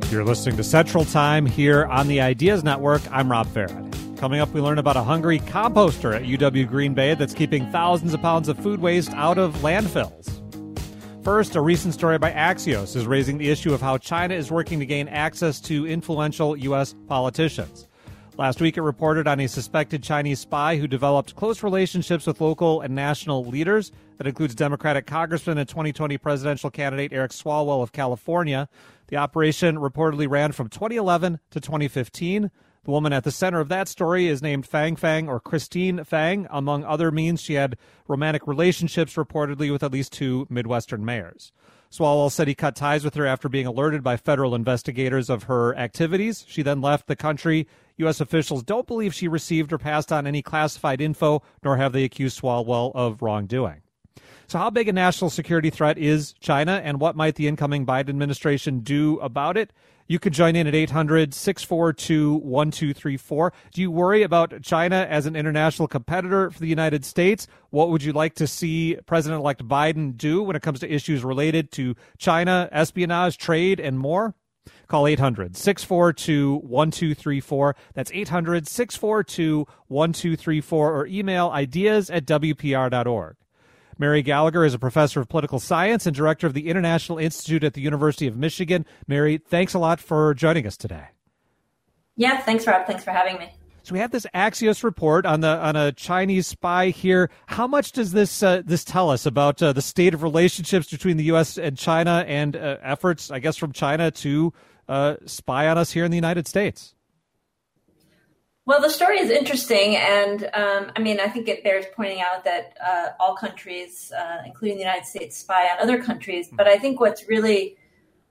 You're listening to Central Time here on the Ideas Network. I'm Rob Farrett. Coming up, we learn about a hungry composter at UW Green Bay that's keeping thousands of pounds of food waste out of landfills. First, a recent story by Axios is raising the issue of how China is working to gain access to influential U.S. politicians. Last week, it reported on a suspected Chinese spy who developed close relationships with local and national leaders. That includes Democratic Congressman and 2020 presidential candidate Eric Swalwell of California. The operation reportedly ran from 2011 to 2015. The woman at the center of that story is named Fang Fang, or Christine Fang. Among other means, she had romantic relationships reportedly with at least two Midwestern mayors. Swalwell said he cut ties with her after being alerted by federal investigators of her activities. She then left the country. U.S. officials don't believe she received or passed on any classified info, nor have they accused Swalwell of wrongdoing. So how big a national security threat is China, and what might the incoming Biden administration do about it? You could join in at 800-642-1234. Do you worry about China as an international competitor for the United States? What would you like to see President-elect Biden do when it comes to issues related to China, espionage, trade, and more? Call 800-642-1234. That's 800-642-1234, or email ideas@wpr.org. Mary Gallagher is a professor of political science and director of the International Institute at the University of Michigan. Mary, thanks a lot for joining us today. Yeah, thanks, Rob. Thanks for having me. So we have this Axios report on a Chinese spy here. How much does this tell us about the state of relationships between the U.S. and China and efforts, I guess, from China to spy on us here in the United States? Well, the story is interesting, and I think it bears pointing out that all countries, including the United States, spy on other countries. But I think what's really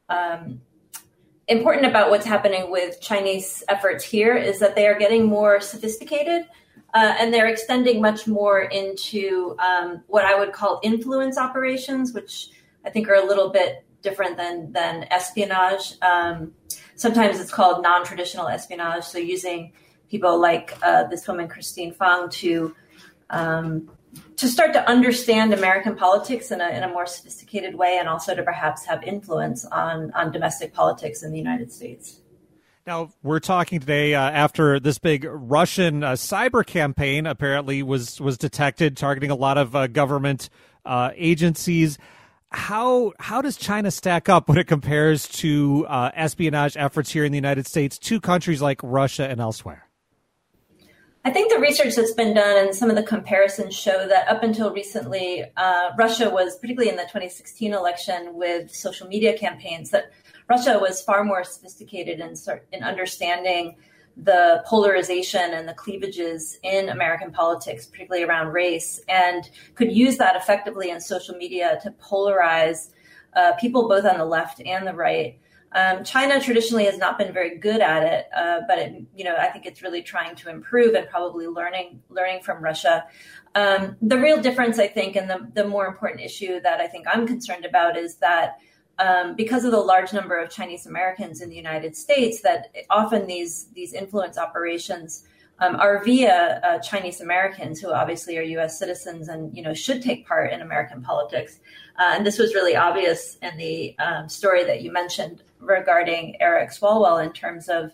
important about what's happening with Chinese efforts here is that they are getting more sophisticated, and they're extending much more into what I would call influence operations, which I think are a little bit different than espionage. Sometimes it's called non-traditional espionage, so using people like this woman, Christine Fang, to start to understand American politics in a more sophisticated way, and also to perhaps have influence on domestic politics in the United States. Now, we're talking today after this big Russian cyber campaign apparently was detected, targeting a lot of government agencies. How does China stack up when it compares to espionage efforts here in the United States to countries like Russia and elsewhere? I think the research that's been done and some of the comparisons show that up until recently, Russia was, particularly in the 2016 election with social media campaigns, that Russia was far more sophisticated in understanding the polarization and the cleavages in American politics, particularly around race, and could use that effectively in social media to polarize people both on the left and the right. China traditionally has not been very good at it, but I think it's really trying to improve and probably learning from Russia. The real difference, I think, and the more important issue that I think I'm concerned about is that because of the large number of Chinese Americans in the United States, that often these influence operations are via Chinese Americans who obviously are U.S. citizens and should take part in American politics. And this was really obvious in the story that you mentioned regarding Eric Swalwell, in terms of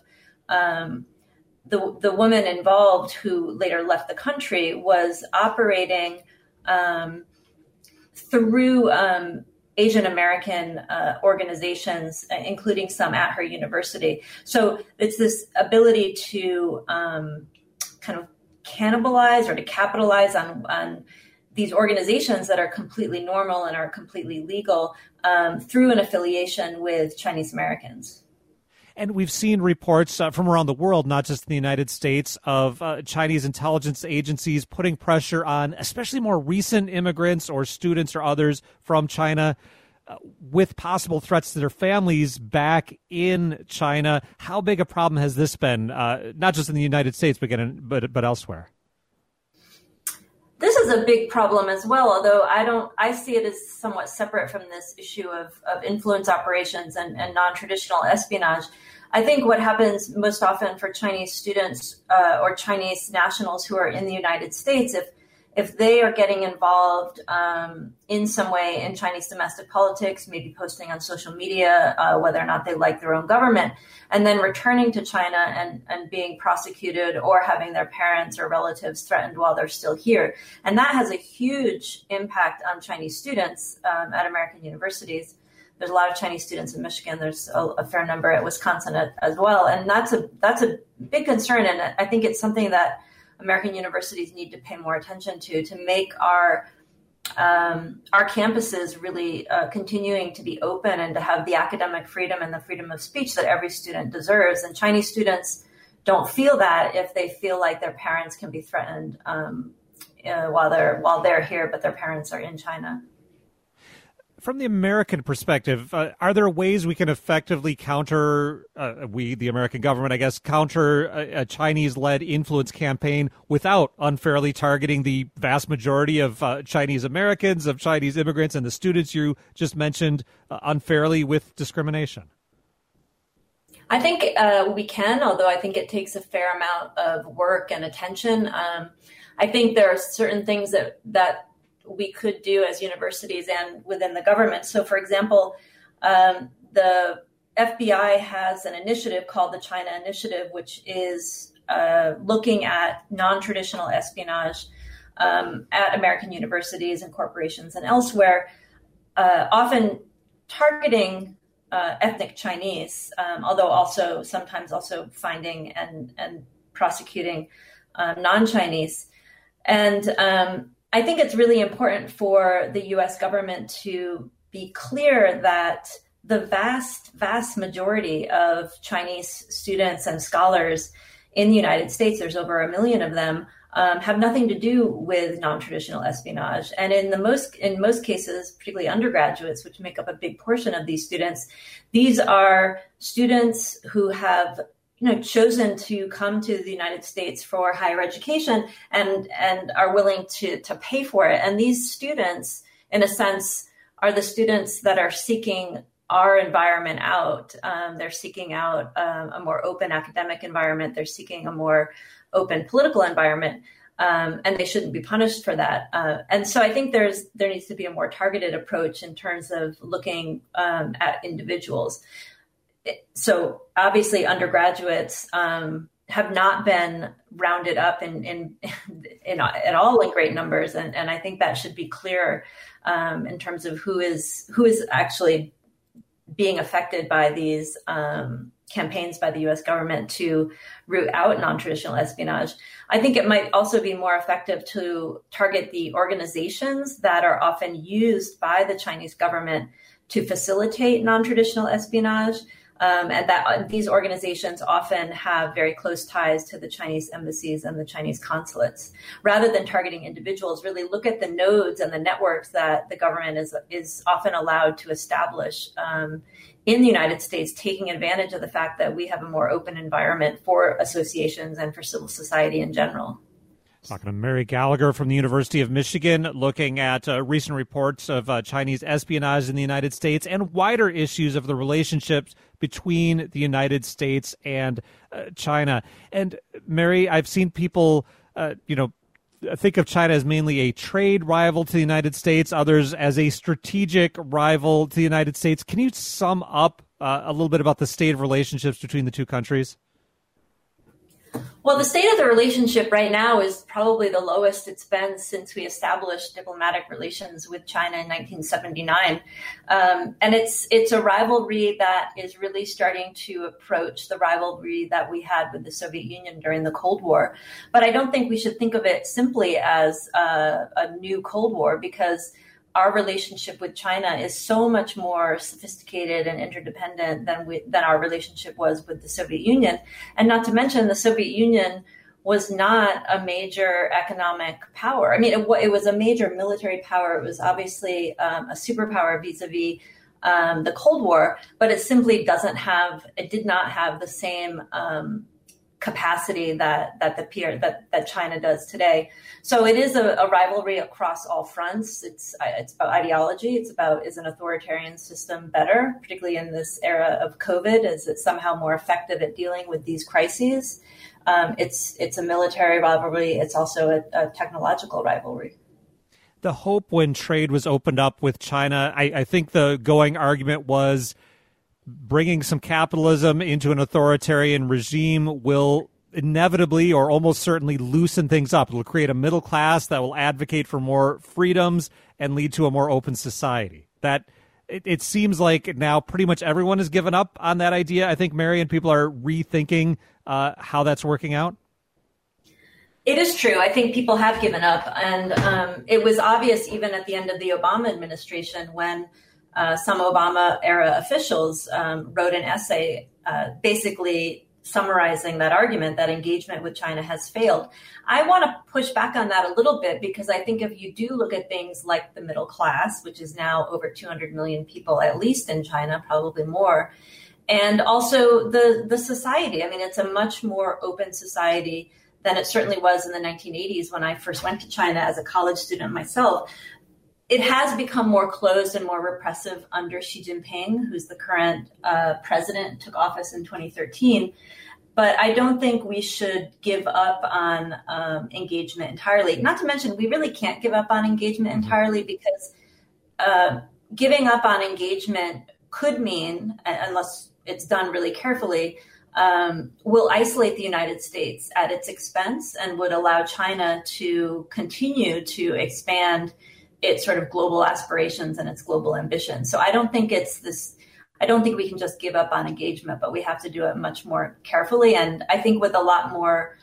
the woman involved who later left the country was operating through Asian American organizations, including some at her university. So it's this ability to kind of cannibalize or to capitalize on these organizations that are completely normal and are completely legal through an affiliation with Chinese Americans. And we've seen reports from around the world, not just in the United States, of Chinese intelligence agencies putting pressure on especially more recent immigrants or students or others from China with possible threats to their families back in China. How big a problem has this been, not just in the United States, but elsewhere? This is a big problem as well, although I see it as somewhat separate from this issue of influence operations and non-traditional espionage. I think what happens most often for Chinese students or Chinese nationals who are in the United States, if they are getting involved in some way in Chinese domestic politics, maybe posting on social media whether or not they like their own government, and then returning to China and being prosecuted or having their parents or relatives threatened while they're still here. And that has a huge impact on Chinese students at American universities. There's a lot of Chinese students in Michigan. There's a fair number at Wisconsin as well. And that's a big concern. And I think it's something that American universities need to pay more attention to make our campuses really continuing to be open and to have the academic freedom and the freedom of speech that every student deserves. And Chinese students don't feel that if they feel like their parents can be threatened while they're here, but their parents are in China. From the American perspective, are there ways we can effectively counter, the American government, I guess, counter a Chinese-led influence campaign without unfairly targeting the vast majority of Chinese Americans, of Chinese immigrants, and the students you just mentioned unfairly with discrimination? I think we can, although I think it takes a fair amount of work and attention. I think there are certain things that we could do as universities and within the government. So, for example, the FBI has an initiative called the China Initiative, which is looking at non-traditional espionage at American universities and corporations and elsewhere, often targeting ethnic Chinese, although also sometimes also finding and prosecuting non-Chinese. And I think it's really important for the U.S. government to be clear that the vast majority of Chinese students and scholars in the United States, there's over 1 million of them, have nothing to do with non-traditional espionage. And in most cases, particularly undergraduates, which make up a big portion of these students, these are students who have chosen to come to the United States for higher education and are willing to pay for it. And these students, in a sense, are the students that are seeking our environment out. They're seeking out a more open academic environment. They're seeking a more open political environment, and they shouldn't be punished for that. And so I think there needs to be a more targeted approach in terms of looking at individuals. So obviously undergraduates have not been rounded up at all in great numbers. And I think that should be clear in terms of who is actually being affected by these campaigns by the U.S. government to root out non-traditional espionage. I think it might also be more effective to target the organizations that are often used by the Chinese government to facilitate non-traditional espionage. And that these organizations often have very close ties to the Chinese embassies and the Chinese consulates. Rather than targeting individuals, really look at the nodes and the networks that the government is often allowed to establish in the United States, taking advantage of the fact that we have a more open environment for associations and for civil society in general. Talking to Mary Gallagher from the University of Michigan, looking at recent reports of Chinese espionage in the United States and wider issues of the relationships between the United States and China. And Mary, I've seen people, think of China as mainly a trade rival to the United States, others as a strategic rival to the United States. Can you sum up a little bit about the state of relationships between the two countries? Well, the state of the relationship right now is probably the lowest it's been since we established diplomatic relations with China in 1979. And it's a rivalry that is really starting to approach the rivalry that we had with the Soviet Union during the Cold War. But I don't think we should think of it simply as a new Cold War, because our relationship with China is so much more sophisticated and interdependent than our relationship was with the Soviet Union. And not to mention, the Soviet Union was not a major economic power. I mean, it was a major military power. It was obviously a superpower vis-a-vis the Cold War, but it simply did not have the same capacity that China does today. So it is a rivalry across all fronts. It's about ideology. It's about, is an authoritarian system better, particularly in this era of COVID? Is it somehow more effective at dealing with these crises? It's a military rivalry. It's also a technological rivalry. The hope when trade was opened up with China, I think the going argument was bringing some capitalism into an authoritarian regime will inevitably or almost certainly loosen things up. It will create a middle class that will advocate for more freedoms and lead to a more open society. That it seems like now pretty much everyone has given up on that idea. I think, Marian, people are rethinking how that's working out. It is true. I think people have given up. And it was obvious even at the end of the Obama administration when some Obama-era officials wrote an essay basically summarizing that argument that engagement with China has failed. I want to push back on that a little bit because I think if you do look at things like the middle class, which is now over 200 million people, at least in China, probably more, and also the society. I mean, it's a much more open society than it certainly was in the 1980s when I first went to China as a college student myself. It has become more closed and more repressive under Xi Jinping, who's the current president, took office in 2013. But I don't think we should give up on engagement entirely. Not to mention, we really can't give up on engagement entirely because giving up on engagement could mean, unless it's done really carefully, will isolate the United States at its expense and would allow China to continue to expand its sort of global aspirations and its global ambition. So I don't think we can just give up on engagement, but we have to do it much more carefully. And I think with a lot more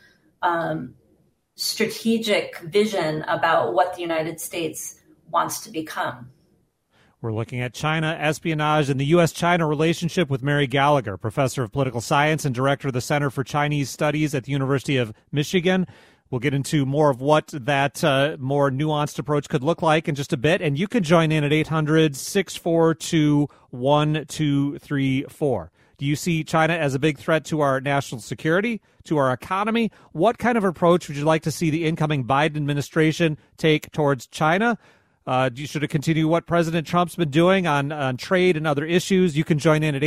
strategic vision about what the United States wants to become. We're looking at China espionage and the U.S.-China relationship with Mary Gallagher, professor of political science and director of the Center for Chinese Studies at the University of Michigan. We'll get into more of what that more nuanced approach could look like in just a bit. And you can join in at 800-642-1234. Do you see China as a big threat to our national security, to our economy? What kind of approach would you like to see the incoming Biden administration take towards China? Should it continue what President Trump's been doing on trade and other issues? You can join in at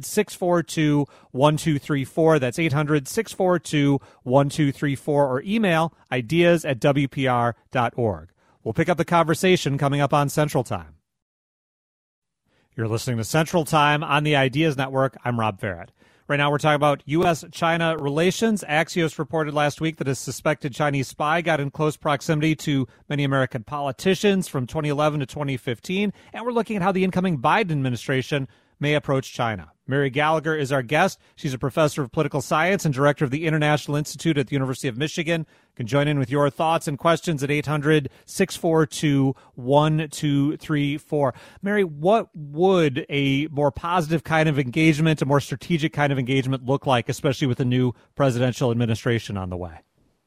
800-642-1234. That's 800-642-1234 or email ideas@wpr.org. We'll pick up the conversation coming up on Central Time. You're listening to Central Time on the Ideas Network. I'm Rob Farrett. Right now we're talking about U.S.-China relations. Axios reported last week that a suspected Chinese spy got in close proximity to many American politicians from 2011 to 2015. And we're looking at how the incoming Biden administration may approach China. Mary Gallagher is our guest. She's a professor of political science and director of the International Institute at the University of Michigan. You can join in with your thoughts and questions at 800-642-1234. Mary, what would a more positive kind of engagement, a more strategic kind of engagement look like, especially with a new presidential administration on the way?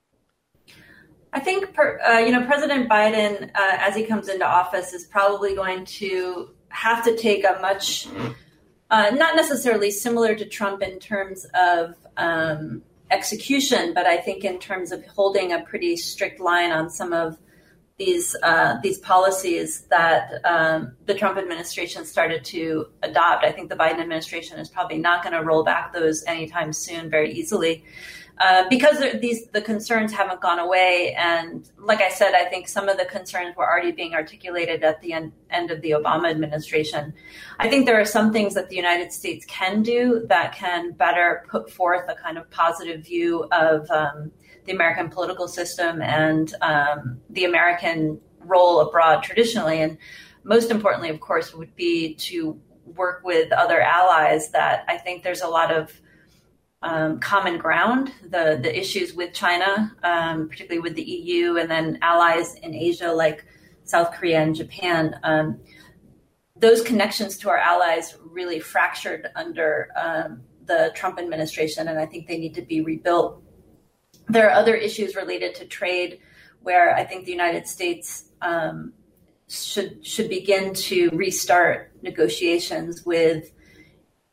I think, President Biden, as he comes into office, is probably going to have to take a much, not necessarily similar to Trump in terms of execution, but I think in terms of holding a pretty strict line on some of these policies that the Trump administration started to adopt. I think the Biden administration is probably not going to roll back those anytime soon very easily. Because the concerns haven't gone away. And like I said, I think some of the concerns were already being articulated at the end of the Obama administration. I think there are some things that the United States can do that can better put forth a kind of positive view of the American political system and the American role abroad traditionally. And most importantly, of course, would be to work with other allies that I think there's a lot of common ground, the issues with China, particularly with the EU, and then allies in Asia like South Korea and Japan. Those connections to our allies really fractured under the Trump administration, and I think they need to be rebuilt. There are other issues related to trade where I think the United States should begin to restart negotiations with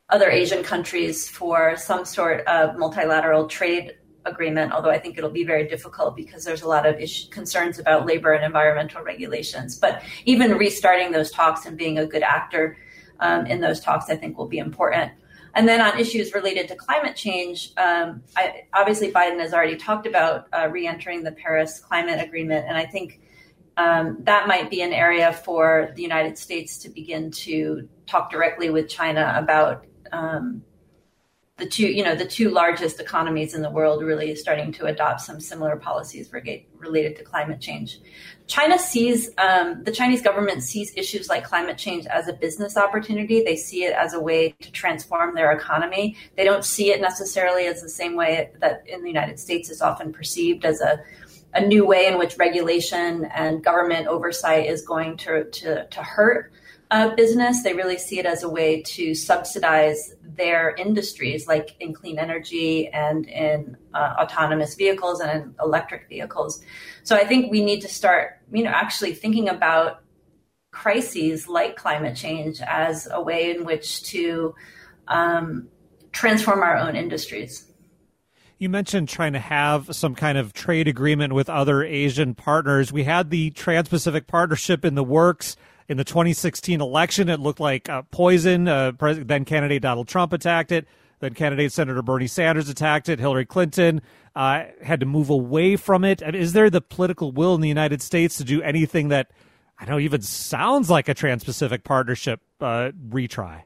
other Asian countries for some sort of multilateral trade agreement, although I think it'll be very difficult because there's a lot of concerns about labor and environmental regulations. But even restarting those talks and being a good actor in those talks, I think will be important. And then on issues related to climate change, obviously Biden has already talked about re-entering the Paris Climate Agreement. And I think that might be an area for the United States to begin to talk directly with China about the two largest economies in the world really starting to adopt some similar policies related to climate change. The Chinese government sees issues like climate change as a business opportunity. They see it as a way to transform their economy. They don't see it necessarily as the same way that in the United States is often perceived as a new way in which regulation and government oversight is going to hurt business. They really see it as a way to subsidize their industries, like in clean energy and in autonomous vehicles and in electric vehicles. So I think we need to start, actually thinking about crises like climate change as a way in which to transform our own industries. You mentioned trying to have some kind of trade agreement with other Asian partners. We had the Trans-Pacific Partnership in the works. In the 2016 election, it looked like poison. Then candidate Donald Trump attacked it. Then candidate Senator Bernie Sanders attacked it. Hillary Clinton had to move away from it. I mean, is there the political will in the United States to do anything that, I know, even sounds like a Trans-Pacific Partnership retry?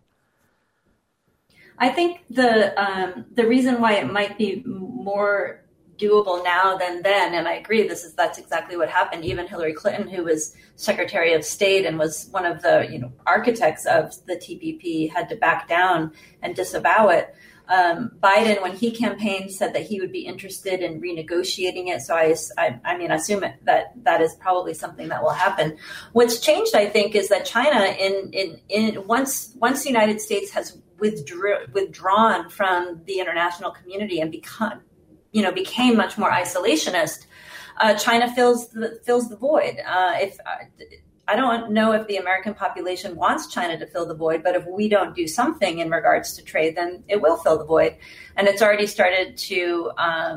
I think the reason why it might be more doable now than then, and I agree, that's exactly what happened. Even Hillary Clinton, who was Secretary of State and was one of the architects of the TPP, had to back down and disavow it. Biden, when he campaigned, said that he would be interested in renegotiating it. So I assume that is probably something that will happen. What's changed, I think, is that China, once the United States has withdrawn from the international community and became much more isolationist, China fills the void. I don't know if the American population wants China to fill the void, but if we don't do something in regards to trade, then it will fill the void. And it's already started to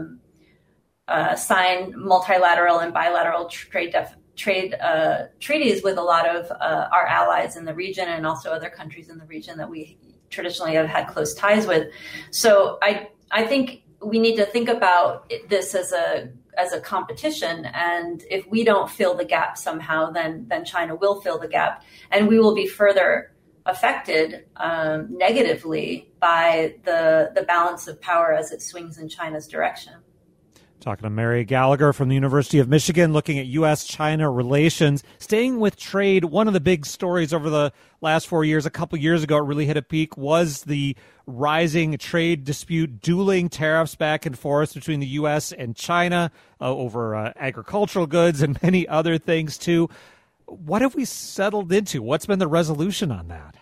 sign multilateral and bilateral trade treaties with a lot of our allies in the region and also other countries in the region that we traditionally have had close ties with. So I think we need to think about this as a competition, and if we don't fill the gap somehow, then China will fill the gap, and we will be further affected negatively by the balance of power as it swings in China's direction. Talking to Mary Gallagher from the University of Michigan, looking at U.S.-China relations. Staying with trade, one of the big stories over the last 4 years, a couple years ago, it really hit a peak, was the rising trade dispute, dueling tariffs back and forth between the U.S. and China over agricultural goods and many other things, too. What have we settled into? What's been the resolution on that?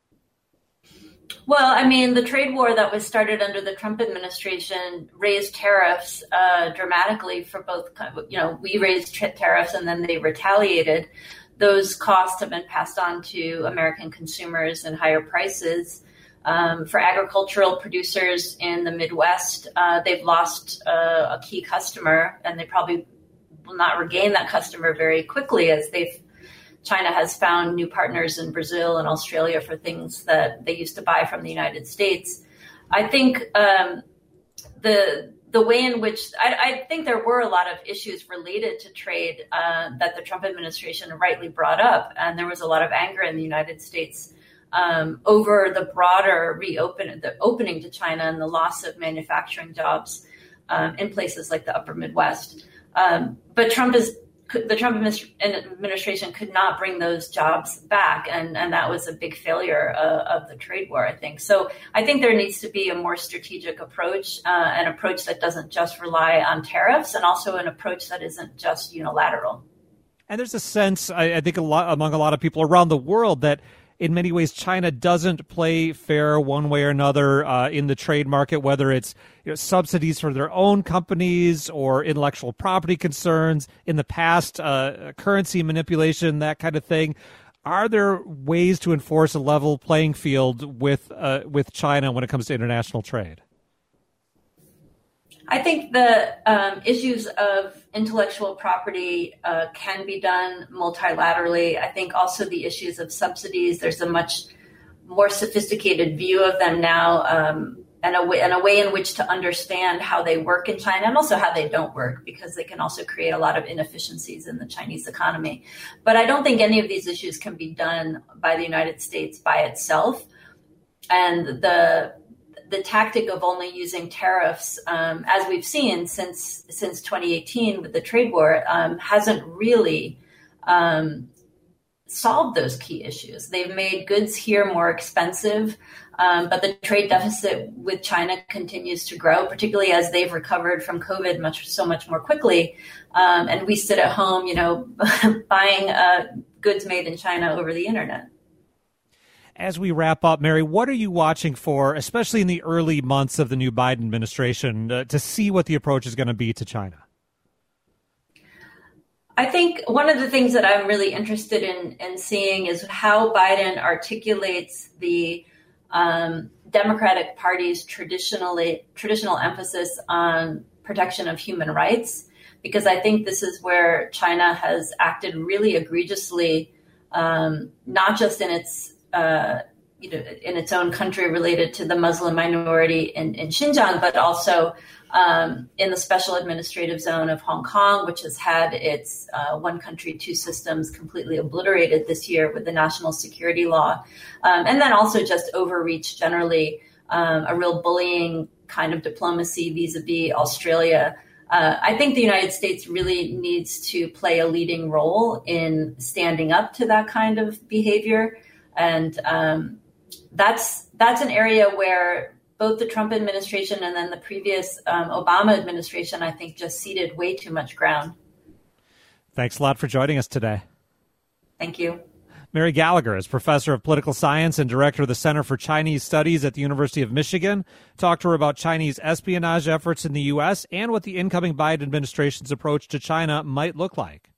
Well, I mean, the trade war that was started under the Trump administration raised tariffs dramatically for both. We raised tariffs and then they retaliated. Those costs have been passed on to American consumers in higher prices. For agricultural producers in the Midwest, they've lost a key customer, and they probably will not regain that customer very quickly as China has found new partners in Brazil and Australia for things that they used to buy from the United States. I think the way in which I think there were a lot of issues related to trade that the Trump administration rightly brought up, and there was a lot of anger in the United States over the broader opening to China and the loss of manufacturing jobs in places like the Upper Midwest. But the Trump administration could not bring those jobs back, and that was a big failure of the trade war, I think. So I think there needs to be a more strategic approach, an approach that doesn't just rely on tariffs, and also an approach that isn't just unilateral. And there's a sense, I think, among a lot of people around the world that in many ways, China doesn't play fair one way or another in the trade market, whether it's subsidies for their own companies or intellectual property concerns in the past, currency manipulation, that kind of thing. Are there ways to enforce a level playing field with China when it comes to international trade? I think the issues of intellectual property can be done multilaterally. I think also the issues of subsidies, there's a much more sophisticated view of them now, and a way in which to understand how they work in China and also how they don't work, because they can also create a lot of inefficiencies in the Chinese economy. But I don't think any of these issues can be done by the United States by itself. And the tactic of only using tariffs, as we've seen since 2018 with the trade war, hasn't really solved those key issues. They've made goods here more expensive, but the trade deficit with China continues to grow, particularly as they've recovered from COVID so much more quickly. And we sit at home, buying goods made in China over the internet. As we wrap up, Mary, what are you watching for, especially in the early months of the new Biden administration, to see what the approach is going to be to China? I think one of the things that I'm really interested in seeing is how Biden articulates the Democratic Party's traditional emphasis on protection of human rights, because I think this is where China has acted really egregiously, not just in its in its own country related to the Muslim minority in Xinjiang, but also in the special administrative zone of Hong Kong, which has had its one country, two systems completely obliterated this year with the national security law. And then also just overreach generally, a real bullying kind of diplomacy vis-a-vis Australia. I think the United States really needs to play a leading role in standing up to that kind of behavior. And that's an area where both the Trump administration and then the previous Obama administration, I think, just ceded way too much ground. Thanks a lot for joining us today. Thank you. Mary Gallagher is professor of political science and director of the Center for Chinese Studies at the University of Michigan. Talked to her about Chinese espionage efforts in the U.S. and what the incoming Biden administration's approach to China might look like.